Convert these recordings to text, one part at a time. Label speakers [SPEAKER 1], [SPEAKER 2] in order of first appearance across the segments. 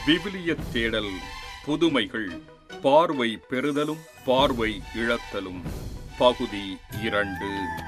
[SPEAKER 1] விவிலியத் தேடல் புதுமைகள் பார்வை பெறுதலும் பார்வை இழத்தலும் பகுதி 2.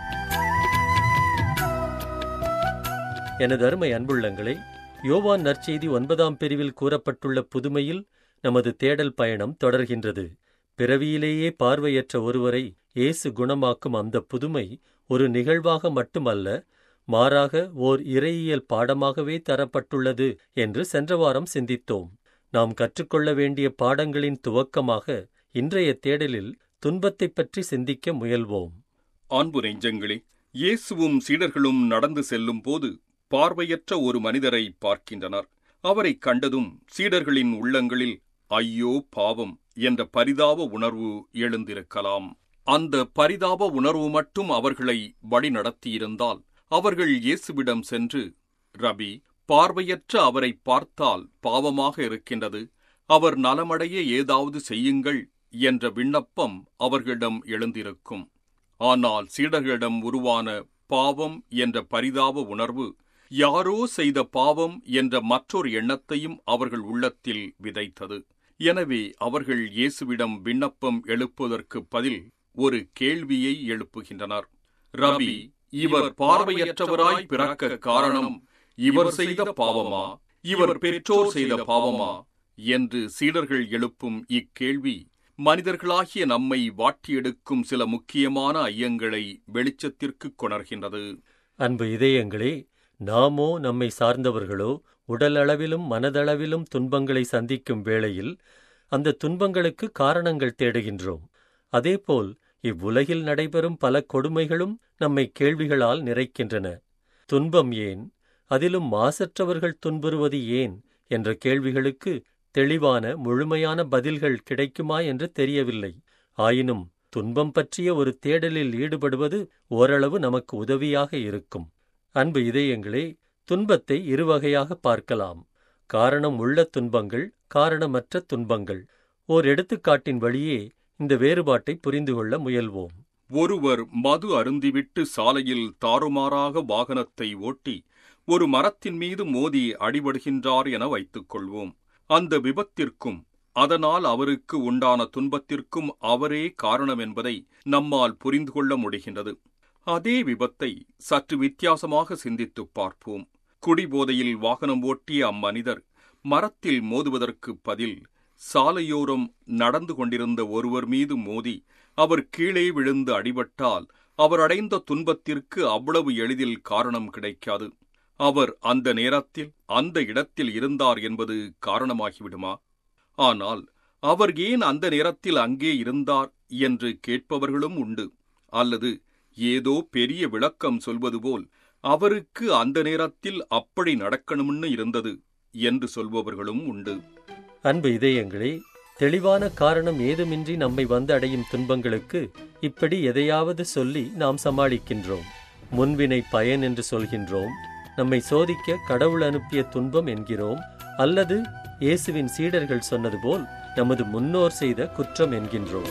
[SPEAKER 2] எனது அருமை அன்புள்ளங்களே, யோவான் நற்செய்தி 9ஆம் பிரிவில் கூறப்பட்டுள்ள புதுமையில் நமது தேடல் பயணம் தொடர்கின்றது. பிறவியிலேயே பார்வையற்ற ஒருவரை இயேசு குணமாக்கும் அந்த புதுமை ஒரு நிகழ்வாக மட்டுமல்ல, மாறாக ஓர் இறையியல் பாடமாகவே தரப்பட்டுள்ளது என்று சென்ற வாரம் சிந்தித்தோம். நாம் கற்றுக்கொள்ள வேண்டிய பாடங்களின் துவக்கமாக இன்றைய தேடலில் துன்பத்தைப் பற்றி சிந்திக்க முயல்வோம்.
[SPEAKER 1] அன்பு நெஞ்சங்களே, இயேசுவும் சீடர்களும் நடந்து செல்லும் போது பார்வையற்ற ஒரு மனிதரை பார்க்கின்றனர். அவரைக் கண்டதும் சீடர்களின் உள்ளங்களில் ஐயோ பாவம் என்ற பரிதாப உணர்வு எழுந்திருக்கலாம். அந்த பரிதாப உணர்வு மட்டும் அவர்களை வழிநடத்தியிருந்தால் அவர்கள் இயேசுவிடம் சென்று, ரபி, பார்வையற்ற அவரை பார்த்தால் பாவமாக இருக்கின்றது, அவர் நலமடைய ஏதாவது செய்யுங்கள் என்ற விண்ணப்பம் அவர்களிடம் எழுந்திருக்கும். ஆனால் சீடர்களிடம் உருவான பாவம் என்ற பரிதாப உணர்வு யாரோ செய்த பாவம் என்ற மற்றொரு எண்ணத்தையும் அவர்கள் உள்ளத்தில் விதைத்தது. எனவே அவர்கள் இயேசுவிடம் விண்ணப்பம் எழுப்புவதற்கு பதில் ஒரு கேள்வியை எழுப்புகின்றனர். ரபி, இவர் பார்வையற்றவராய் பிறக்க காரணம் இவர் செய்த பாவமா, இவர் பெற்றோர் செய்த பாவமா என்று சீடர்கள் எழுப்பும் இக்கேள்வி மனிதர்களாகிய நம்மை வாட்டியெடுக்கும் சில முக்கியமான ஐயங்களை வெளிச்சத்திற்கு கொணர்கின்றது.
[SPEAKER 2] அன்பு இதயங்களே, நாமோ நம்மை சார்ந்தவர்களோ உடலளவிலும் மனதளவிலும் துன்பங்களை சந்திக்கும் வேளையில் அந்த துன்பங்களுக்கு காரணங்கள் தேடுகின்றோம். அதேபோல் இவ்வுலகில் நடைபெறும் பல கொடுமைகளும் நம்மை கேள்விகளால் நிறைக்கின்றன. துன்பம் ஏன், அதிலும் மாசற்றவர்கள் துன்புறுவது ஏன் என்ற கேள்விகளுக்கு தெளிவான முழுமையான பதில்கள் கிடைக்குமா என்று தெரியவில்லை. ஆயினும் துன்பம் பற்றிய ஒரு தேடலில் ஈடுபடுவது ஓரளவு நமக்கு உதவியாக இருக்கும். அன்பு இதயங்களே, துன்பத்தை இருவகையாக பார்க்கலாம். காரணம் உள்ள துன்பங்கள், காரணமற்ற துன்பங்கள். ஓர் எடுத்துக்காட்டின் வழியே இந்த வேறுபாட்டை புரிந்து கொள்ள முயல்வோம்.
[SPEAKER 1] ஒருவர் மது அருந்திவிட்டு சாலையில் தாறுமாறாக வாகனத்தை ஓட்டி ஒரு மரத்தின் மீது மோதி அடிபடுகின்றார் என வைத்துக் கொள்வோம். அந்த விபத்திற்கும் அதனால் அவருக்கு உண்டான துன்பத்திற்கும் அவரே காரணம் என்பதை நம்மால் புரிந்து கொள்ள முடிகின்றது. அதே விபத்தை சற்று வித்தியாசமாக சிந்தித்துப் பார்ப்போம். குடிபோதையில் வாகனம் ஓட்டிய அம்மனிதர் மரத்தில் மோதுவதற்கு பதில் சாலையோரம் நடந்து கொண்டிருந்த ஒருவர் மீது மோதி அவர் கீழே விழுந்து அடிபட்டால் அவர் அடைந்த துன்பத்திற்கு அவ்வளவு எளிதில் காரணம் கிடைக்காது. அவர் அந்த நேரத்தில் அந்த இடத்தில் இருந்தார் என்பது காரணமாகிவிடுமா? ஆனால் அவர் ஏன் அந்த நேரத்தில் அங்கே இருந்தார் என்று கேட்பவர்களும் உண்டு. அல்லது ஏதோ பெரிய விளக்கம் சொல்வது போல் அவருக்கு அந்த நேரத்தில் அப்படி நடக்கணும்னு இருந்தது என்று சொல்பவர்களும் உண்டு.
[SPEAKER 2] அன்பு இதயங்களே, தெளிவான காரணம் ஏதுமின்றி நம்மை வந்து அடையும் துன்பங்களுக்கு இப்படி எதையாவது சொல்லி நாம் சமாளிக்கின்றோம். முன்வினை பயன் என்று சொல்கின்றோம். நம்மை சோதிக்க கடவுள் அனுப்பிய துன்பம் என்கிறோம். அல்லது இயேசுவின் சீடர்கள் சொன்னது போல் நமது முன்னோர் செய்த குற்றம் என்கின்றோம்.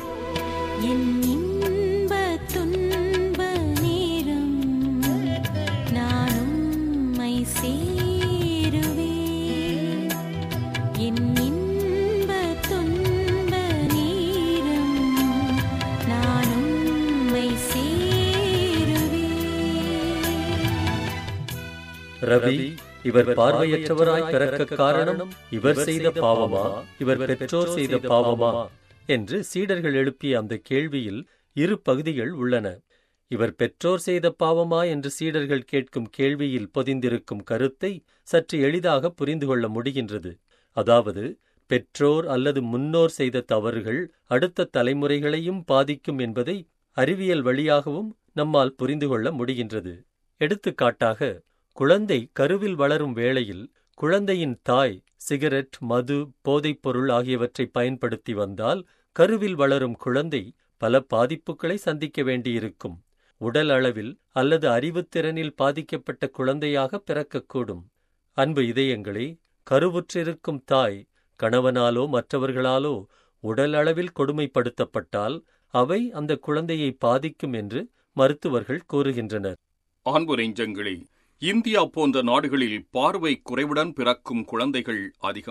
[SPEAKER 2] ரவி, இவர் பார்வையற்றவராய் பிறக்க காரணம் இவர் செய்த பாவமா, இவர் பெற்றோர் செய்த பாவமா என்று சீடர்கள் எழுப்பிய அந்த கேள்வியில் இரு பகுதிகள் உள்ளன. இவர் பெற்றோர் செய்த பாவமா என்று சீடர்கள் கேட்கும் கேள்வியில் பொதிந்திருக்கும் கருத்தை சற்று எளிதாக புரிந்து கொள்ள முடிகின்றது. அதாவது, பெற்றோர் அல்லது முன்னோர் செய்த தவறுகள் அடுத்த தலைமுறைகளையும் பாதிக்கும் என்பதை அறிவியல் வழியாகவும் நம்மால் புரிந்து கொள்ள முடிகின்றது. எடுத்துக்காட்டாக, குழந்தை கருவில் வளரும் வேளையில் குழந்தையின் தாய் சிகரெட், மது, போதைப்பொருள் ஆகியவற்றை பயன்படுத்தி வந்தால் கருவில் வளரும் குழந்தை பல பாதிப்புகளை சந்திக்க வேண்டியிருக்கும். உடல் அளவில் அல்லது அறிவுத்திறனில் பாதிக்கப்பட்ட குழந்தையாக பிறக்கக்கூடும். அன்பு இதயங்களே, கருவுற்றிருக்கும் தாய் கணவனாலோ மற்றவர்களாலோ உடல் அளவில் கொடுமைப்படுத்தப்பட்டால் அவை அந்த குழந்தையை பாதிக்கும் என்று மருத்துவர்கள் கூறுகின்றனர்.
[SPEAKER 1] அன்பு நெஞ்சங்களே, இந்தியா போன்ற நாடுகளில் பார்வை குறைவுடன் பிறக்கும் குழந்தைகள் அதிகம்.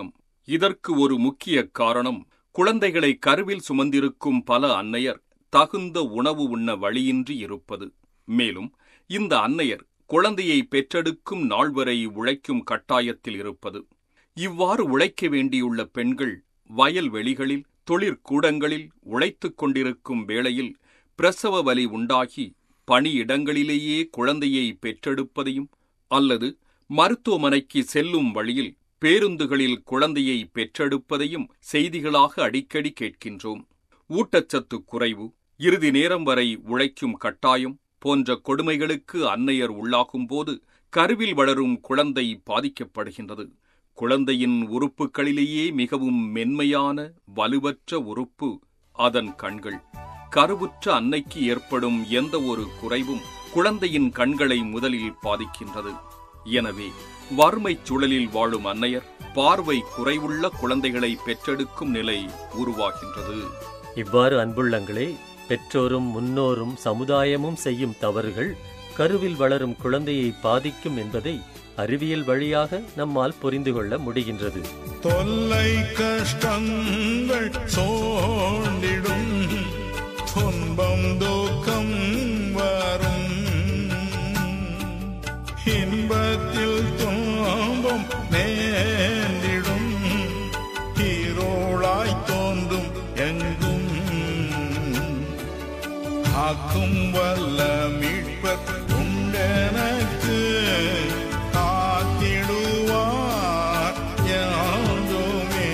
[SPEAKER 1] இதற்கு ஒரு முக்கிய காரணம், குழந்தைகளை கருவில் சுமந்திருக்கும் பல அன்னையர் தகுந்த உணவு உண்ண வழியின்றி இருப்பது. மேலும் இந்த அன்னையர் குழந்தையை பெற்றெடுக்கும் நாள் வரை உழைக்கும் கட்டாயத்தில் இருப்பது. இவ்வாறு உழைக்க வேண்டியுள்ள பெண்கள் வயல்வெளிகளில், தொழிற்கூடங்களில் உழைத்துக் கொண்டிருக்கும் வேளையில் பிரசவ வலி உண்டாகி பணியிடங்களிலேயே குழந்தையை பெற்றெடுப்பதையும், அல்லது மருத்துவமனைக்கு செல்லும் வழியில் பேருந்துகளில் குழந்தையை பெற்றெடுப்பதையும் செய்திகளாக அடிக்கடி கேட்கின்றோம். ஊட்டச்சத்து குறைவு, இறுதி நேரம் வரை உழைக்கும் கட்டாயம் போன்ற கொடுமைகளுக்கு அன்னையர் உள்ளாகும்போது கருவில் வளரும் குழந்தை பாதிக்கப்படுகின்றது. குழந்தையின் உறுப்புகளிலேயே மிகவும் மென்மையான, வலுவற்ற உறுப்பு அதன் கண்கள். கருவுற்ற அன்னைக்கு ஏற்படும் எந்த ஒரு குறைவும் குழந்தையின் கண்களை முதலில் பாதிக்கின்றது. எனவே வறுமைச் சூழலில் வாழும் அன்னையர் பார்வை குறைவுள்ள குழந்தைகளை பெற்றெடுக்கும் நிலை உருவாகின்றது.
[SPEAKER 2] இவ்வாறு அன்புள்ளங்களே, பெற்றோரும் முன்னோரும் சமுதாயமும் செய்யும் தவறுகள் கருவில் வளரும் குழந்தையை பாதிக்கும் என்பதை அறிவியல் வழியாக நம்மால் புரிந்து கொள்ள முடிகின்றது.
[SPEAKER 3] தொல்லை கஷ்டங்கள் சோண்டிடும், துன்பம் துக்கம் வரும், இன்பத்தில் துன்பம் நேர்ந்திடும், இருளாய் தோன்றும் எங்கும் காக்கும் வல்ல மீட்பர் உண்டெனக்கு காத்திடுவார் யாதுமே.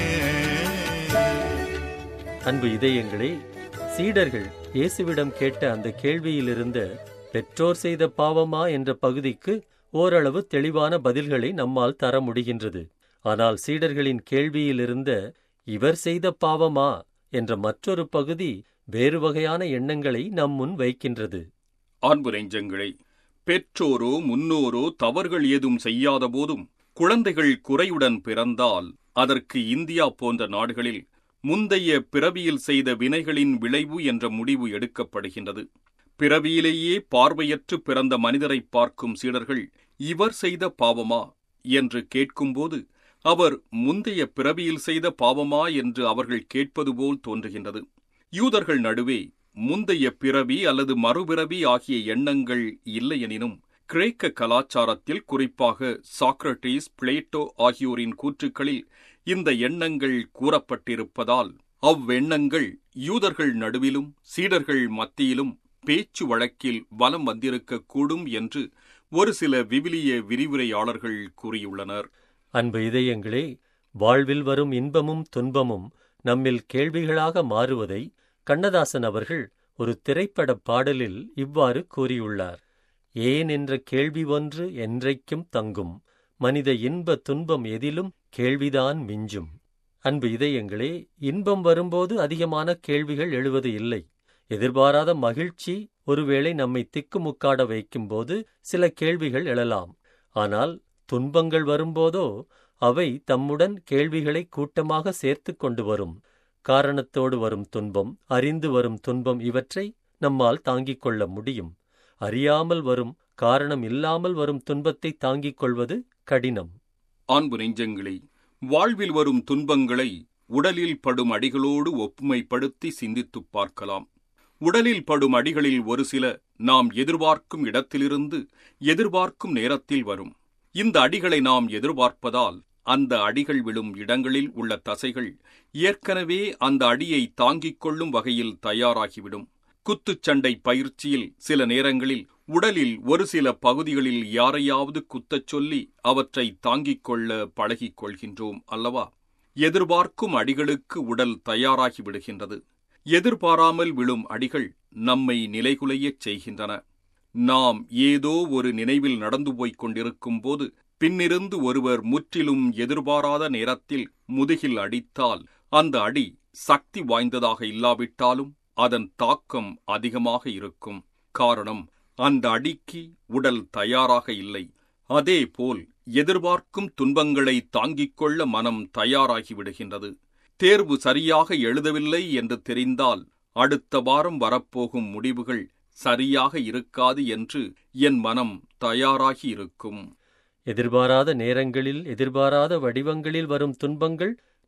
[SPEAKER 2] அன்பு இதயங்களே, சீடர்கள் இயேசுவிடம் கேட்ட அந்த கேள்வியிலிருந்த பெற்றோர் செய்த பாவமா என்ற பகுதிக்கு ஓரளவு தெளிவான பதில்களை நம்மால் தர முடிகின்றது. ஆனால் சீடர்களின் கேள்வியிலிருந்த இவர் செய்த பாவமா என்ற மற்றொரு பகுதி வேறு வகையான எண்ணங்களை நம் முன் வைக்கின்றது.
[SPEAKER 1] அன்பு நெஞ்சங்களே, பெற்றோரோ முன்னோரோ தவறுகள் ஏதும் செய்யாத போதும் குழந்தைகள் குறையுடன் பிறந்தால் அதற்கு இந்தியா போன்ற நாடுகளில் முந்தைய பிறவியில் செய்த வினைகளின் விளைவு என்ற முடிவு எடுக்கப்படுகின்றது. பிறவியிலேயே பார்வையற்று பிறந்த மனிதரை பார்க்கும் சீடர்கள் இவர் செய்த பாவமா என்று கேட்கும்போது அவர் முந்தைய பிறவியில் செய்த பாவமா என்று அவர்கள் கேட்பது போல் தோன்றுகின்றது. யூதர்கள் நடுவே முந்தைய பிறவி அல்லது மறுபிறவி ஆகிய எண்ணங்கள் இல்லையெனினும் கிரேக்க கலாச்சாரத்தில், குறிப்பாக சாக்ரட்டிஸ், பிளேட்டோ ஆகியோரின் கூற்றுக்களில் இந்த எண்ணங்கள் கூறப்பட்டிருப்பதால் அவ்வெண்ணங்கள் யூதர்கள் நடுவிலும் சீடர்கள் மத்தியிலும் பேச்சு வழக்கில் வலம் வந்திருக்கக்கூடும் என்று ஒரு சில விவிலிய விரிவுரையாளர்கள் கூறியுள்ளனர்.
[SPEAKER 2] அன்பு இதயங்களே, வாழ்வில் வரும் இன்பமும் துன்பமும் நம்மில் கேள்விகளாக மாறுவதை கண்ணதாசன் அவர்கள் ஒரு திரைப்பட பாடலில் இவ்வாறு கூறியுள்ளார். ஏன் என்ற கேள்வி ஒன்று என்றைக்கும் தங்கும், மனித இன்ப துன்பம் எதிலும் கேள்விதான் மிஞ்சும். அன்பு இதயங்களே, இன்பம் வரும்போது அதிகமான கேள்விகள் எழுவது இல்லை. எதிர்பாராத மகிழ்ச்சி ஒருவேளை நம்மை திக்குமுக்காட வைக்கும்போது சில கேள்விகள் எழலாம். ஆனால் துன்பங்கள் வரும்போதோ அவை தம்முடன் கேள்விகளை கூட்டமாக சேர்த்து கொண்டு வரும். காரணத்தோடு வரும் துன்பம், அறிந்து வரும் துன்பம், இவற்றை நம்மால் தாங்கிக் கொள்ள முடியும். அறியாமல் வரும், காரணம் இல்லாமல் வரும் துன்பத்தை தாங்கிக் கொள்வது கடினம்.
[SPEAKER 1] அன்பு நெஞ்சங்களே, வாழ்வில் வரும் துன்பங்களை உடலில் படும் அடிகளோடு ஒப்புமைப்படுத்தி சிந்தித்துப் பார்க்கலாம். உடலில் படும் அடிகளில் ஒரு சில நாம் எதிர்பார்க்கும் இடத்திலிருந்து எதிர்பார்க்கும் நேரத்தில் வரும். இந்த அடிகளை நாம் எதிர்பார்ப்பதால் அந்த அடிகள் விழும் இடங்களில் உள்ள தசைகள் ஏற்கனவே அந்த அடியை தாங்கிக் கொள்ளும் வகையில் தயாராகிவிடும். குத்துச்சண்டை பயிற்சியில் சில நேரங்களில் உடலில் ஒரு சில பகுதிகளில் யாரையாவது குத்தச் சொல்லி அவற்றை தாங்கிக் கொள்ள பழகிக் கொள்கின்றோம் அல்லவா? எதிர்பார்க்கும் அடிகளுக்கு உடல் தயாராகி விடுகின்றது. எதிர்பாராமல் விழும் அடிகள் நம்மை நிலைகுலையச் செய்கின்றன. நாம் ஏதோ ஒரு நினைவில் நடந்து போய்க் கொண்டிருக்கும் போது பின்னிருந்து ஒருவர் முற்றிலும் எதிர்பாராத நேரத்தில் முதுகில் அடித்தால் அந்த அடி சக்தி வாய்ந்ததாக இல்லாவிட்டாலும் அதன் தாக்கம் அதிகமாக இருக்கும். காரணம், அந்த அடிக்கு உடல் தயாராக இல்லை. அதேபோல் எதிர்பார்க்கும் துன்பங்களை தாங்கிக் கொள்ள மனம் தயாராகி விடுகின்றது. தேர்வு சரியாக எழுதவில்லை என்று தெரிந்தால் அடுத்த வாரம் வரப்போகும் முடிவுகள் சரியாக இருக்காது என்று என் மனம் தயாராகி இருக்கும்.
[SPEAKER 2] எதிர்பாராத நேரங்களில் எதிர்பாராத வடிவங்களில் வரும் துன்பங்கள்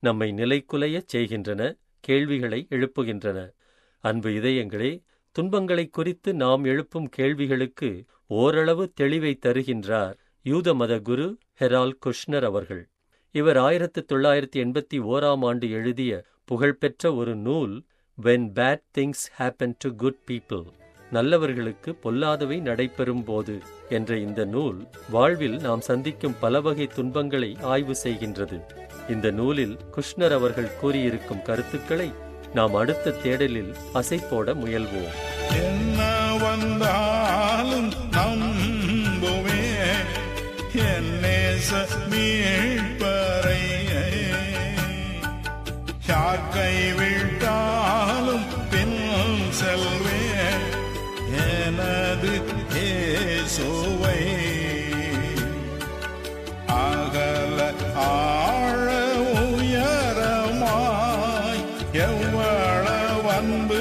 [SPEAKER 2] நம்மை நிலைகுலையச் செய்கின்றன, கேள்விகளை எழுப்புகின்றன. அன்பு இதயங்களே, துன்பங்களைக் குறித்து நாம் எழுப்பும் கேள்விகளுக்கு ஓரளவு தெளிவை தருகின்றார் யூத மத குரு ஹெரால்ட் குஷ்னர் அவர்கள். இவர் 1981 எழுதிய புகழ்பெற்ற ஒரு நூல் When Bad Things Happen to Good People, நல்லவர்களுக்கு பொல்லாதவை நடைபெறும் போது என்ற இந்த நூல் வாழ்வில் நாம் சந்திக்கும் பல வகை துன்பங்களை ஆய்வு செய்கின்றது. இந்த நூலில் குஷ்னர் அவர்கள் கூறியிருக்கும் கருத்துக்களை நாம் அடுத்த தேடலில் அசைப்போட முயல்வோம்.
[SPEAKER 3] என்ன வந்தாலும் நம்புவேன் என் நேச மீட்பரை. யார் கைவிட்டாலும் பின் செல்வேன் எனது இயேசுவை. அகல ஆழ உயரமாய் எவ்வளவு அன்பு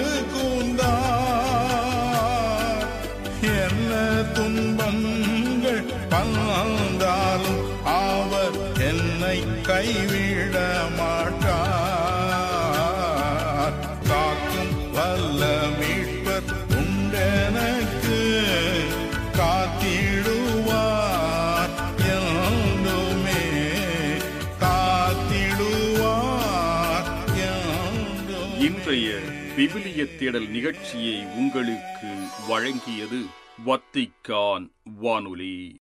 [SPEAKER 3] கூர்ந்தார். என்ன துன்பங்கள் வந்தாலும் அவர் என்னை கைவிட மாட்டார். காக்கும் வல்ல மீட்பர் உண்டெனக்கு, காத்திடுவார் என்றுமே, காத்திடுவார் என்றுமே.
[SPEAKER 1] இன்றைய விவிலிய தேடல் நிகழ்ச்சியை உங்களுக்கு வழங்கியது வத்திக்கான் வானொலி.